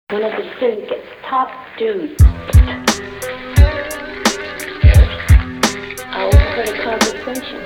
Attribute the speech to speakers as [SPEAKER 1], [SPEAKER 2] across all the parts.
[SPEAKER 1] One of the syndicate's top dudes. I overheard a conversation.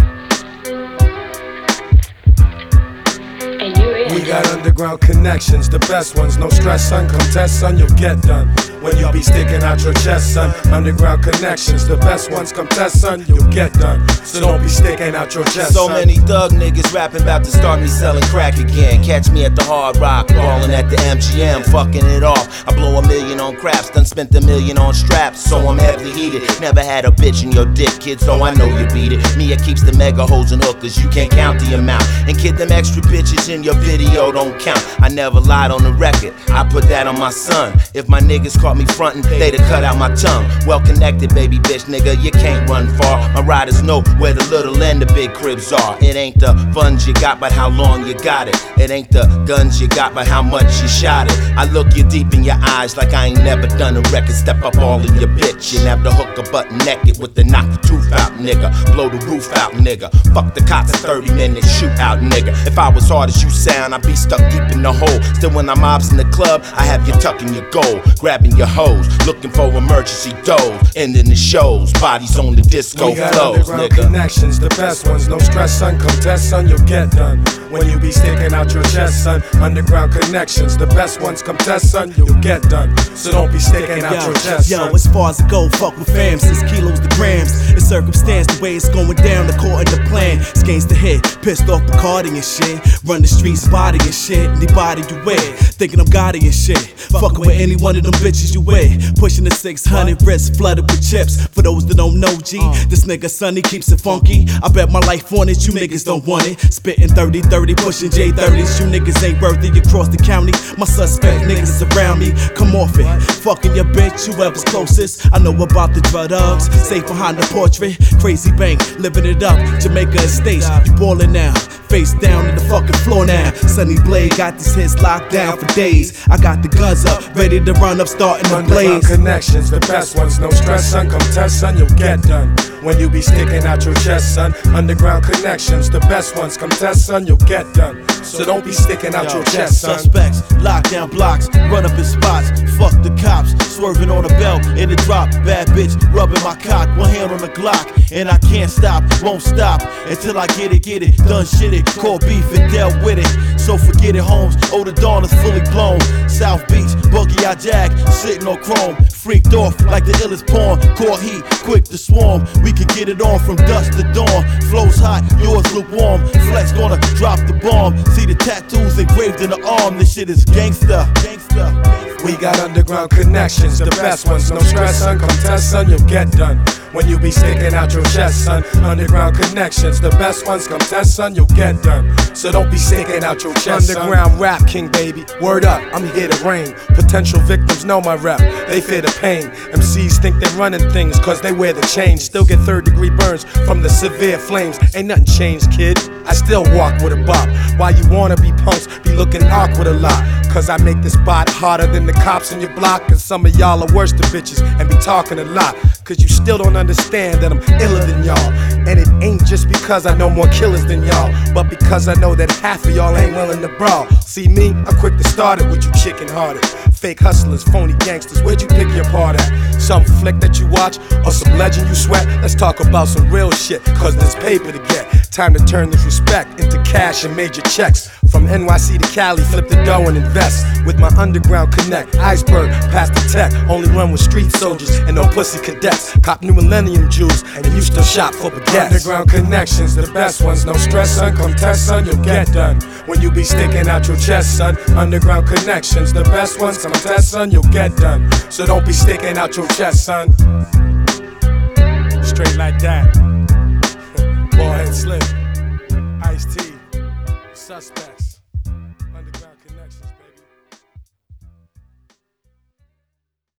[SPEAKER 1] And you're in.
[SPEAKER 2] We got underground connections, the best ones. No stress, son. Come test, son, you'll get done. When you be sticking out your chest, son. Underground connections, the best ones. Come test, son, you'll get done. So don't be sticking out your chest,
[SPEAKER 3] So
[SPEAKER 2] son.
[SPEAKER 3] many thug niggas rapping about to start me selling crack again. Catch me at the Hard Rock, ballin' at the MGM, fucking it off. I blow $1 million on craps, done spent $1 million on straps, so I'm heavily heated. Never had a bitch in your dick, kid, so I know you beat it. Mia keeps the mega hoes and hookers, you can't count the amount. And kid, them extra bitches in your video don't count. I never lied on the record, I put that on my son. If my niggas caught me frontin', they'd have cut out my tongue. Well connected, baby bitch, nigga, you can't run far. My riders know where the little and the big cribs are. It ain't the funds you got, but how long you got it. It ain't the guns you got, but how much you shot it. I look you deep in your eyes like I ain't never done a record. Step up all in your bitch and have the hooker butt naked with the knock the tooth out, nigga. Blow the roof out, nigga. Fuck the cops, a 30-minute shootout, nigga. If I was hard as you sound, I'd be stuck deep in the hole. Still when I'm obs in the club, I have you tucking your gold, grabbing your hoes, looking for emergency doors, ending the shows, bodies on the disco
[SPEAKER 2] We got
[SPEAKER 3] flows,
[SPEAKER 2] underground
[SPEAKER 3] nigga.
[SPEAKER 2] connections, the best ones. No stress, son. Come test, son, you'll get done. When you be sticking out your chest, son. Underground connections, the best ones. Come test, son, you'll get done. So don't be sticking out your chest, son.
[SPEAKER 4] As far as it go, fuck with fam, 6 kilos to grams. It's circumstance, the way it's going down, according to plan. Skates the hit, pissed off Bacardi and shit. Run the streets, body and shit. Anybody you with, thinking I'm Gotti and shit. Fucking with any one of them bitches you with. Pushing the 600, wrist flooded with chips. For those that don't know, G, this nigga Sonny keeps it funky. I bet my life on it, you niggas don't want it. Spitting 30-30, pushing J30s. You niggas ain't worthy across the county. My suspect niggas around me, come off it. Fucking your bitch, whoever's closest. I know about the drugs, safe behind the portrait. Crazy bank, living it up. Jamaica Estates, you ballin' now. Face down to the fucking floor now. Sunny Blade got these hits locked down for days. I got the guns up, ready to run up, starting to
[SPEAKER 2] Underground
[SPEAKER 4] blaze.
[SPEAKER 2] connections, the best ones. No stress, son. Come test, son, you'll get done. When you be sticking out your chest, son. Underground connections, the best ones. Come test, son, you'll get done. So don't be sticking out your chest, son.
[SPEAKER 4] Suspects, lock down blocks, run up in spots. Fuck the cops, swerving on a belt in the drop. Bad bitch, rubbing my cock, one hand on the Glock. And I can't stop, won't stop until I get it, done shit it. Caught beef and dealt with it. So forget it, Holmes. Oh, the dawn is fully blown. South Beach, buggy I jag, sitting on chrome. Freaked off like the illest pawn. Caught heat, quick to swarm. We can get it on from dusk to dawn. Flows hot, yours lukewarm. Flex gonna drop the bomb. See the tattoos engraved in the arm. This shit is gangsta.
[SPEAKER 2] We got underground connections, the best ones. No stress, son. Come test, son, you'll get done. When you be sticking out your chest, son. Underground connections, the best ones. Come test, son, you'll get done. So don't be sticking out your chest, Underground rap king, baby. Word up, I'm here to reign. Potential victims know my rep, they fear the pain. MCs think they're running things cause they wear the chains. Still get 3rd-degree burns from the severe flames. Ain't nothing changed, kid. I still walk with a bop. Why you wanna be punks, be looking awkward a lot. Cause I make this spot harder than the cops in your block. Cause some of y'all are worse than bitches and be talking a lot. Cause you still don't understand that I'm iller than y'all. And it ain't just because I know more killers than y'all, but because I know that half of y'all ain't willing to brawl. See me, I'm quick to start it with you chicken hearted. Fake hustlers, phony gangsters, where'd you pick your part at? Some flick that you watch, or some legend you sweat? Let's talk about some real shit, cause there's paper to get. Time to turn this respect into cash and major checks. From NYC to Cali, flip the dough and invest. With my underground connect, iceberg, past the tech. Only run with street soldiers and no pussy cadets. Cop new millennium Jews, and you still shop for baguettes. Underground connections, the best ones. No stress, son. Come test, son, you'll get done. When you be sticking out your chest, son. Underground connections, the best ones. Come test, son, you'll get done. So don't be sticking out your chest, son. Straight like that. Ballhead Slim, Ice-T, Suspects.